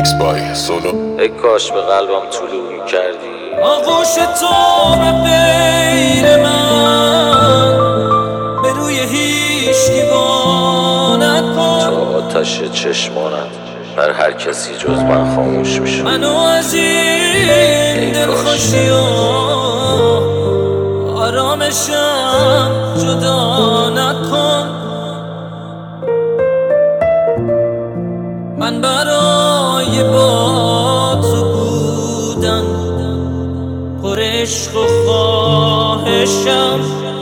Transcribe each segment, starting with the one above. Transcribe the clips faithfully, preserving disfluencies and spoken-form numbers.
میکس بای سولو. ای کاش به قلبم طلوع می‌کردی. آغوش تو به غیر من به روی هیچکی وا نکن. تو آتش چشمانت بر هر کسی جز من خاموش میشه. منو از این دلخوشی و آرامشم جدا نکن. من برای با تو بودن پر عشق و خواهشم،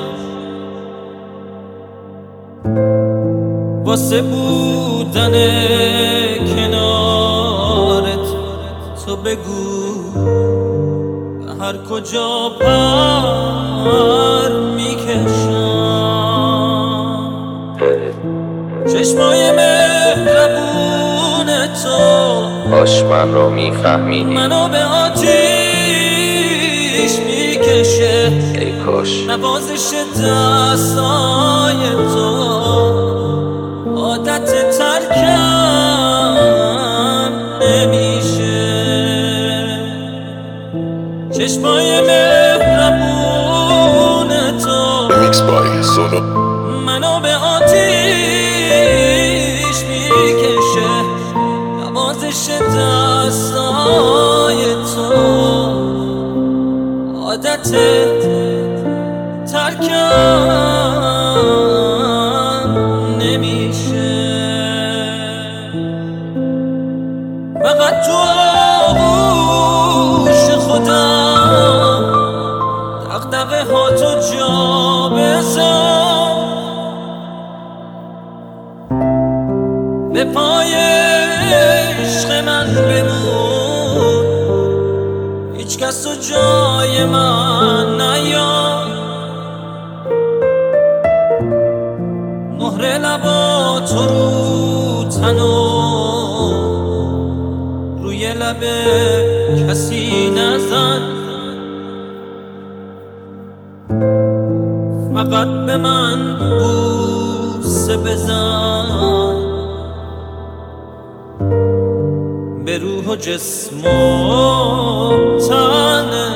واسه بودن کنارت تو بگو به هر کجا پر میکشم. چشمای مهربون تو کاش من رو میفهمیدی. منو به آتیش میکشه. ای کاش نوازش دستای تو عادت ترکم نمیشه. چشمای مهربون تو میکس بای سولو. منو به آتیش میکشه. نوازش دستای تو عادت ترکم نمیشه. فقط تو آغوش خودم دغدغه ها تو جا بذار. به پای عشق من بمون، هیچ کس تو جای من نیار. مهر لبات رو تنو روی لب کسی نزن. فقط به من بوسه بزن، به روح و جسم و تن